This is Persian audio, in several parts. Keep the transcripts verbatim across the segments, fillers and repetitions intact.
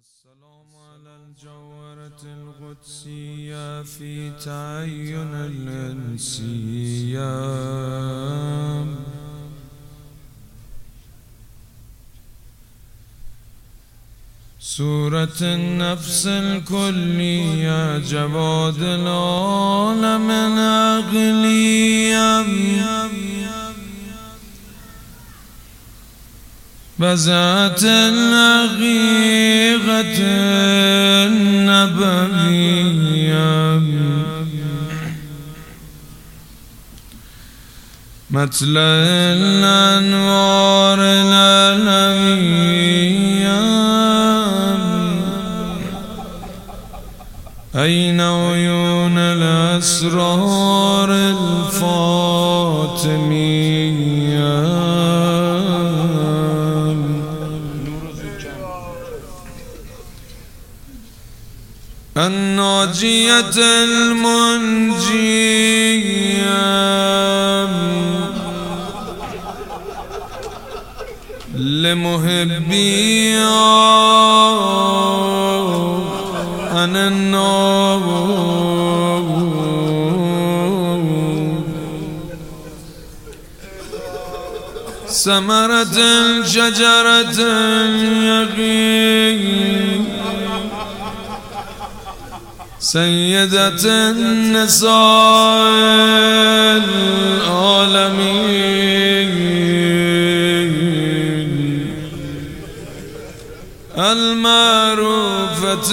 السلام على الجوهرة القدسية في تعين الإنسية سورة النفس الكلية جواد العالم العقلية بذات الحقيقة النبوية مطلع الأنوار العلوية أين عيون الأسرار الفاطمية الناجية المنجية لمحبي عن النار ثمرة الشجرة اليقين سيدة النساء العالمين المعروفة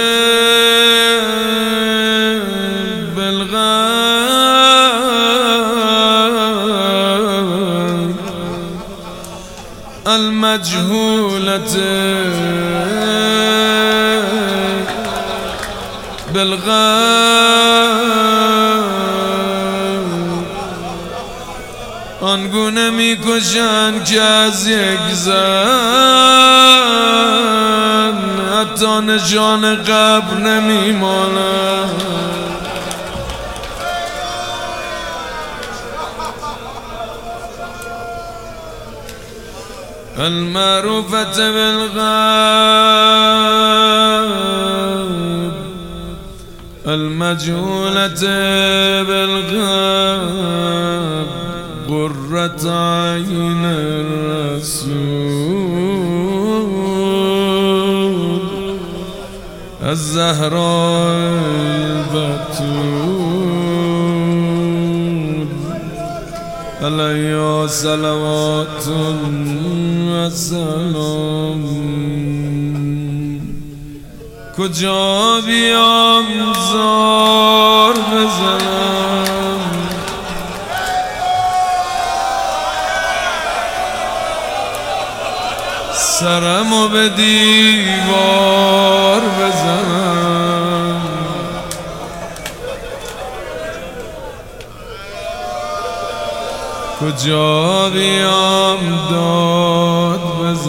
بالغيب المجهولة بالغیب آنگونه می کشند که از یک زن حتی نشان قبر نمی ماند المعروفة بالغیب المجهولة بالغيب قرة عين الرسول الزهراء البتول عليها صلوات وسلام کجا بیام زار بزنم سرمو به دیوار بزنم کجا بیام داد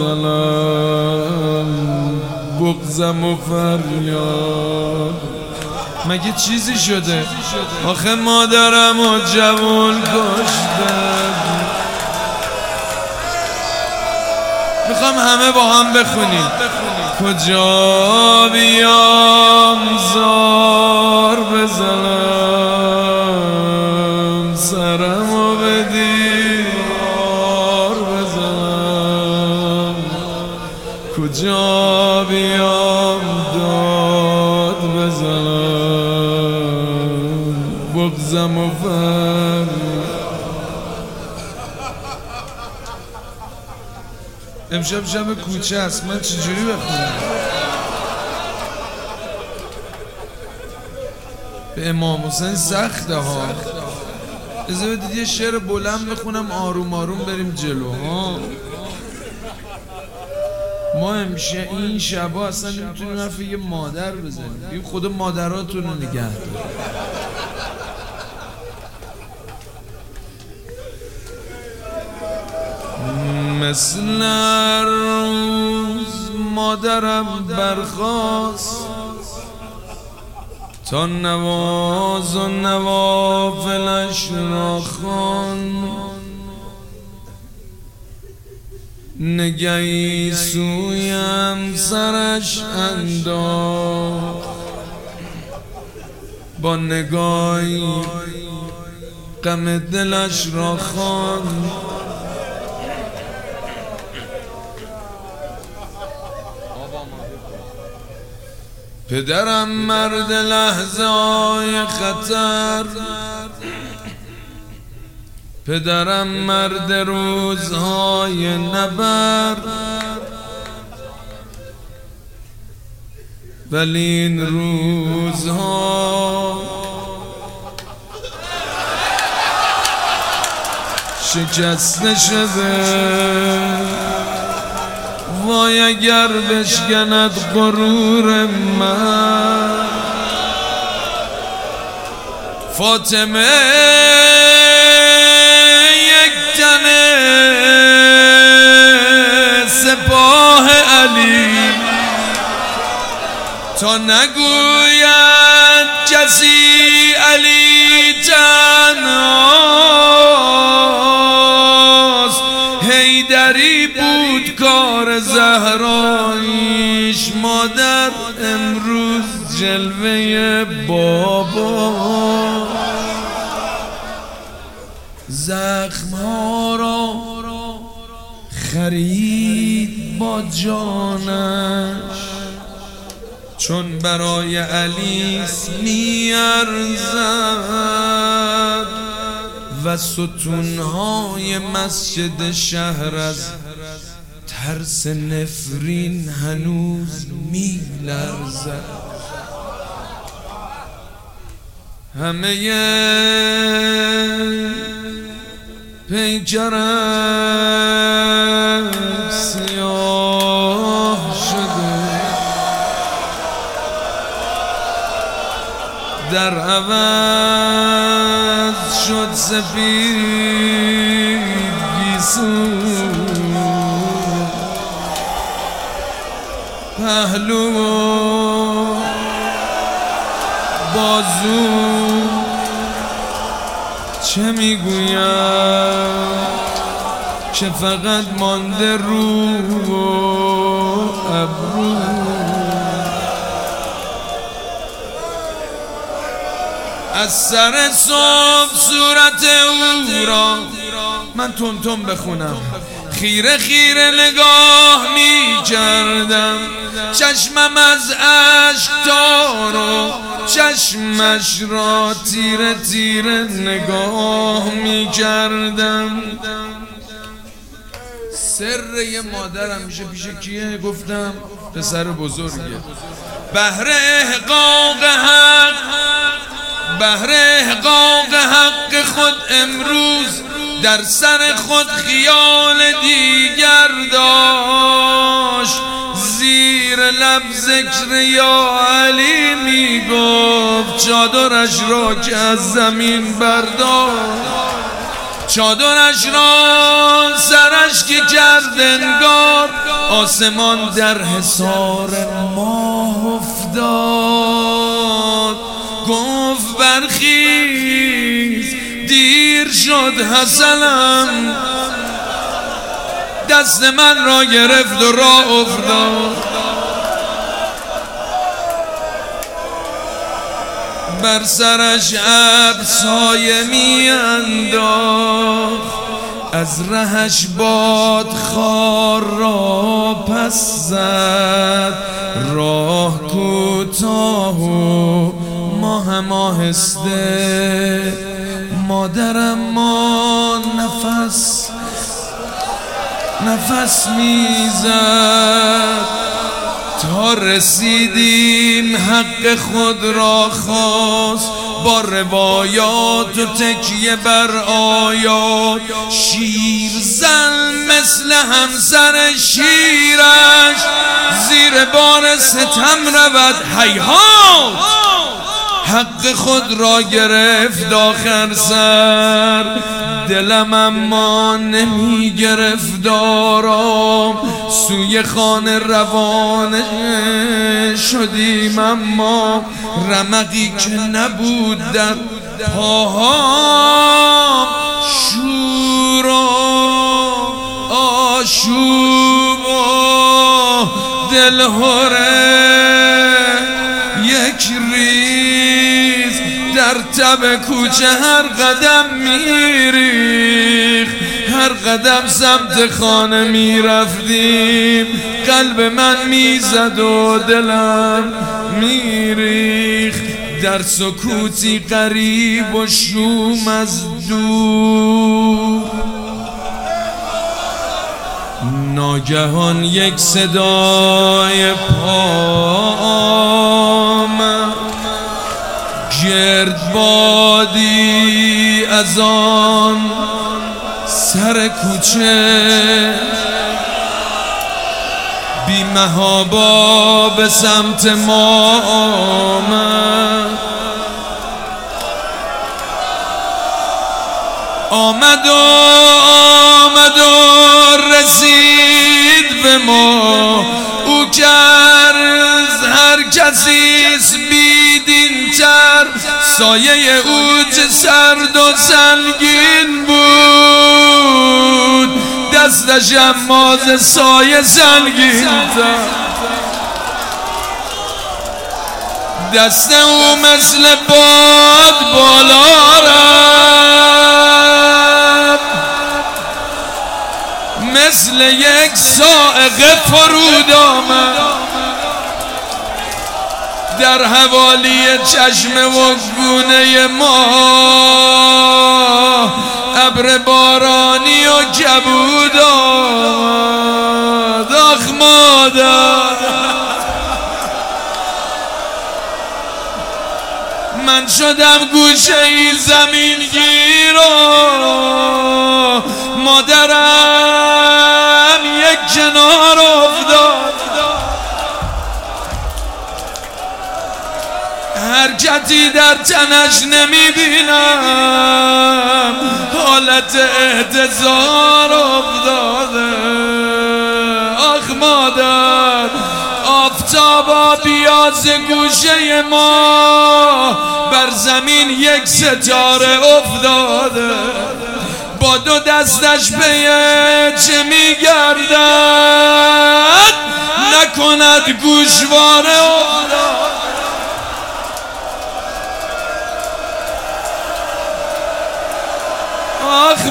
بزنم بغضم و فریاد مگه چیزی شده آخه مادرم و جوون کشتن میخوام همه با هم بخونیم کجا بیام زار بزنم سرمو به دیوار بزنم کجا بیام داد بزنم بغضم و فریاد امشب شب کوچه است من چجوری بخونم به امام حسین سخته ها اجازه بدید یه شعر بلند بخونم آروم آروم بریم جلو ها ما همیشه این شبا اصلا نمیتونیم حرف یه مادر بزنیم بیم خدا مادراتون رو نگه دار مثل روز مادرم برخاست تا نواز و نوافلش را خوان نگهی سویم سرش انداخت، با نگاهی غم دلش را خواند. پدرم مرد لحظه های خطر، پدرم مرد روزهای نبرد، ولی این روزها شکسته شده. وای اگر بشکند غرور من، فاطمه یک تن سپاه علی، تا نگوید کسی علی تنهاست. حیدری بود کار زهراییش، مادر امروز جلوه بابا. زخم‌ها را خرید با جانش، چون برای علی می‌ارزد. و ستونهای مسجد شهر از ترس نفرین هنوز می‌لرزد. همه پیکرم سیاه شده، در عوض شد سفید گیسو. پهلو و بازو چه میگویم که فقط مانده رو و ابرو. از سر صبح صورت او را من تون تون بخونم، خیره خیره نگاه می کردم. چشمم از اشک تارو چشمش را تیره تیره نگاه می کردم. سر یه مادر همیشه پیش کیه؟ گفتم پسر بزرگه. بهر احقاق حق، بهر احقاق حق خود امروز در سر خود خیال دیگر داشت. زیر لب ذکر یا علی می گفت، چادرش را که از زمین برداشت، چادرش را سرش که کرد انگار آسمان در حصار ماه افتاد. گفت برخیز دیر شد حسنم، دست من را گرفت و راه افتاد. بر سرش ابر سایه می انداخت، از رهش باد خار را پس زد. راه کوتاه و ماه آهسته، مادرم ما نفس نفس میزد. تا رسیدیم حق خود را خواست، با روایات و تکیه بر آیات. شیر زن مثل همسر شیرش، زیر بار ستم رود هیهات. حق خود را گرفت آخر سر، دلم اما نمی گرفت آرام. سوی خانه روانه شدیم، اما رمقی که نبود در پاهام. شور و آشوب و دلهوره یک ریز در تب کوچه هر قدم میریخ، هر قدم سمت خانه میرفتیم قلب من میزد و دلم میریخ. در سکوتی غریب و شوم از دور ناگهان یک صدای پام گردبادی از آن سر کوچه بی محابا به سمت ما آمد آمد و آمد و رسید به ما. او کرد هر کسیست بیدین تر، سایه او چه سرد و سنگین بود، دستش اما ز سایه سنگین تر. دست او مثل باد بالا رفت، مثل یک صاعقه فرود آمد در حوالی چشم و گونه ما. ابر بارانی و کبود آمد. آخ مادر، من شدم گوشه ای زمین گیر و مادرم یک کنار افتاد. حرکتی در تنش نمیبینم، حالت احتضار افتاده. آخ مادر، آفتابا بیا ز گوشه ما، بر زمین یک ستاره افتاده، با دو دستش به چه میگردد، نکند گوشواره افتاده. آخ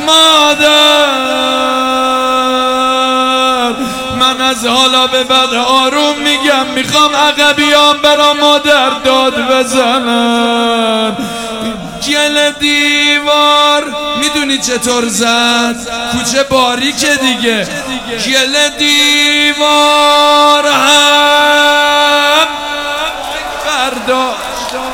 مادر، من از حالا به بعد آروم میگم، میخوام عقبیام برا مادر داد بزنم. گل دیوار میدونی چطور زد؟ کوچه باریکه دیگه. گل دیوار هم برداشت،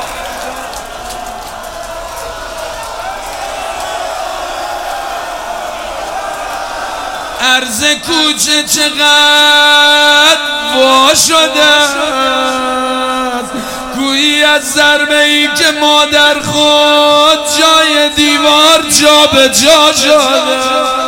عرض کوچه چقدر وا شده، گویی از ضربه ای که مادر خود جای دیوار جا به جا شده.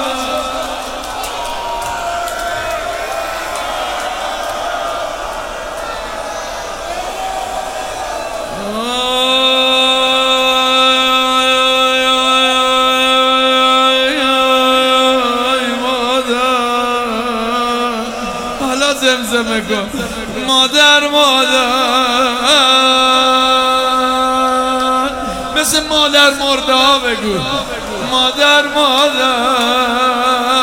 زمزمه کن مادر مادر، مثل مادر مرده ها بگو مادر مادر.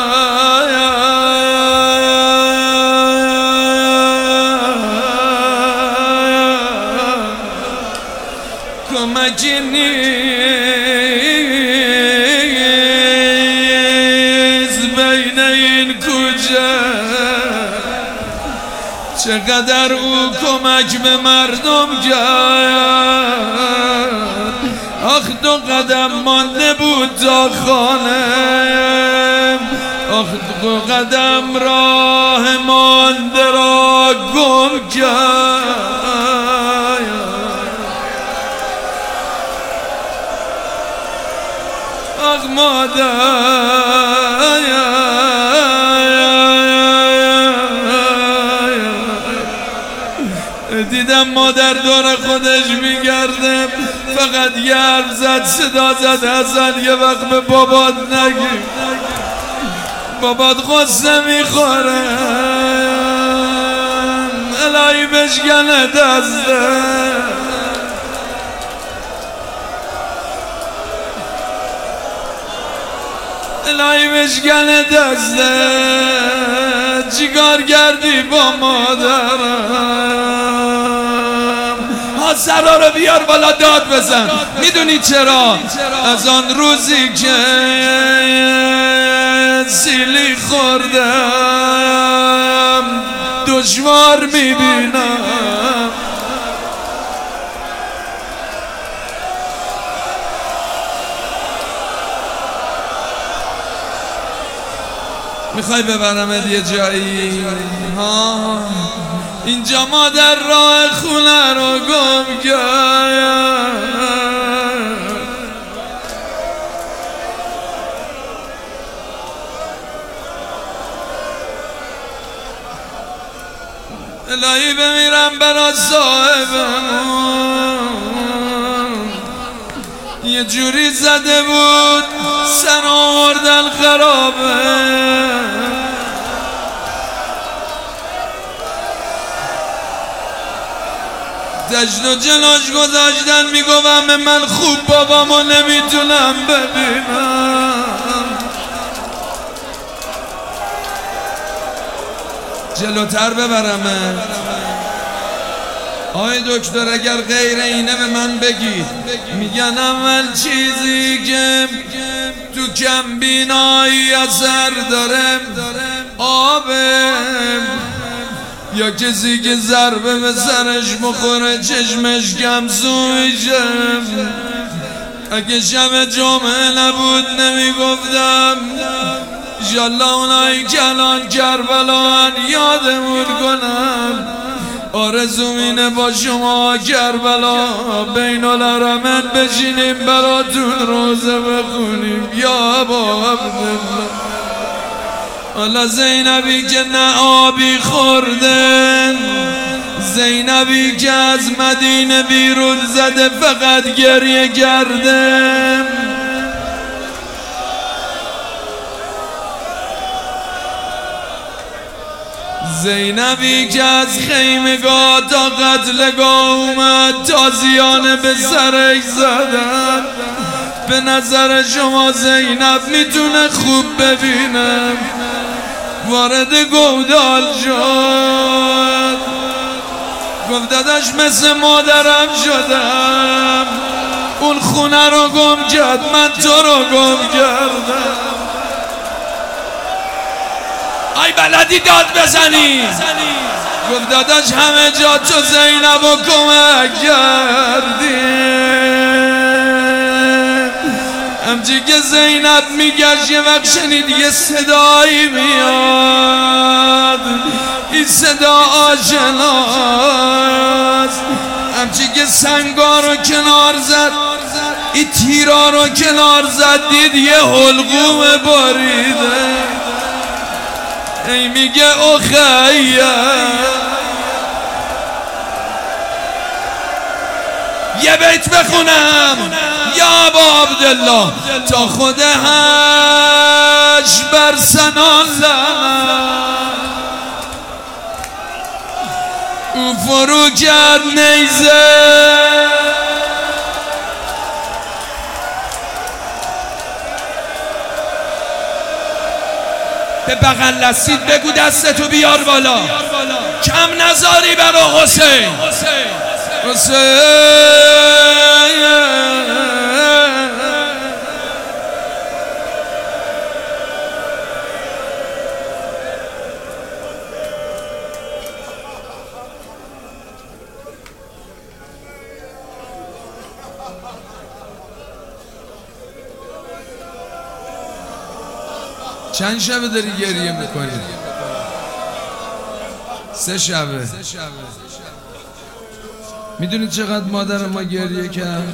کمکی نیست بین این کوچه، چقدر او کمک به مردم کرد. آخ دو قدم مانده بود تا خانه، آخ دو قدم راه مانده را گم کرد. آخ مادر، دیدم مادر دور خودش میگرده، فقط یه حرف زد، صدا زد حسن یه وقت به بابات نگی. بابات غصه میخوره الهی بشکنه دسته الهی بشکنه دسته چیکار کردی با مادرم ها سرا رو بیار بالا داد بزن میدونی چرا از آن روزی که سیلی خوردم دشوار میبینم میخوای ببرمت یه جایی ها اینجا مادر راه خونه رو گم کرد الهی بمیرم برا صاحبم یه جوری زده بود سر آوردن خرابه دشت و جلاش گذاشتن میگوام من خوب بابامو نمیتونم ببینم جلوتر ببرمه آی دکتر اگر غیر اینه به من بگید میگن اول چیزی که تو کم بینایی اثر داره آبه یا کسی که ضربه به سرش بخوره چشمش کمسو میشه اگه شب جمعه نبود نمیگفتم انشالله اونایی که الان کربلان یادمون کنن آرزوم اینه با شما کربلا بین الحرمین بشینیم براتون روزه بخونیم یا ابا عبدالله حالا زینبی که نه آبی خوردن زینبی که از مدینه بیرون زده فقط گریه کرده زینبی که از خیمگاه تا قتلگاه اومد تازیانه به سرش زدن به نظر شما زینب میتونه خوب ببینه وارد گودال شد گفت داداش مثل مادرم شدم اون خونه رو گم کرد من تو رو گم کردم ای بلدی داد بزنی گفت داداش همه جا تو زینب و کمک کردی همچی که زینب میگشت یه وقت شنید یه صدایی میاد این صدا آشناست همچی که سنگا رو کنار زد این تیرا رو کنار زد دید یه حلقوم باریده ای میگه او خیه یه بیت بخونم یا ابا عبدالله تا خود هش بر سنان او فرو کرد نیزه به بغل رسید بگو دستتو بیار بالا کم نذاری برا حسین حسین چند شبه داری گریه میکنی؟ سه شبه میدونی چقدر مادر ما گریه کرد؟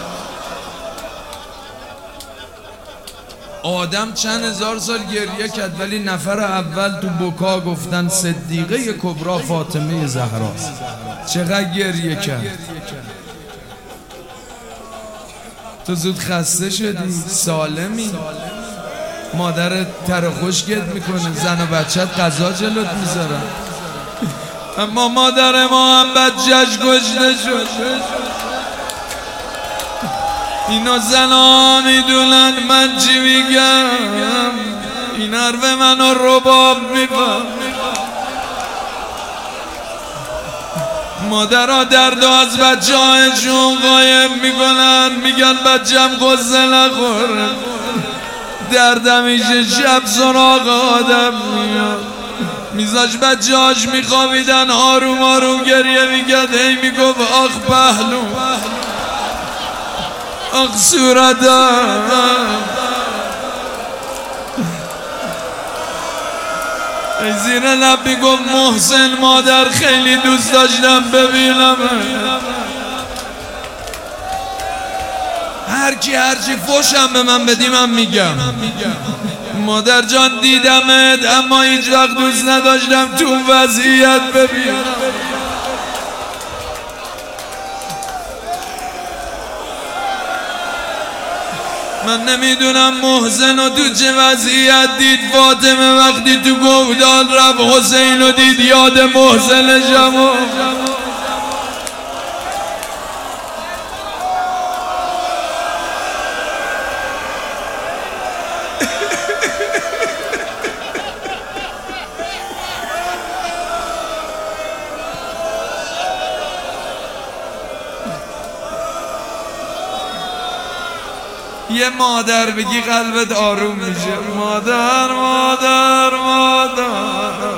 آدم چند هزار سال گریه کرد ولی نفر اول تو بکا گفتن صدیقه کبرا فاطمه زهراست. چقدر گریه کرد. تو زود خسته شدی؟ سالمی؟ مادر تر خشکت میکنه، زن و بچت غذا جلوت میذارن، اما مادر ما هم بچهش کشته شد. اینا زنا میدونن من چی میگم، این حرف منو رباب میفهم. مادرها درد از بچه هایشون قایم میکنن، میگن بچم قصه نخوره. درد همیشه شب سراغ آدم میاد. میذاش بچه هاش میخوابیدن، آروم آروم گریه میکرد، هی میگفت آخ پهلو، آخ صورتم. زیر لب میگفت محسن مادر خیلی دوست داشتم ببینم. هرکی هرچی فوشم به من بدی من میگم مادر جان دیدمت، اما هیچ وقت دوست نداشتم تو وضعیت ببینم. من نمیدونم محسن رو تو چه وضعیت دید. فاطمه وقتی تو گودال رفت حسین رو دید، یاد محسن شما. یه مادر بگی قلبت آروم میشه. مادر مادر مادر.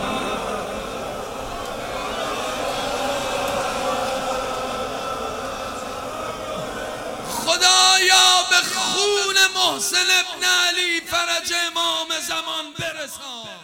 خدایا به خون محسن ابن علی فرج امام زمان برسان.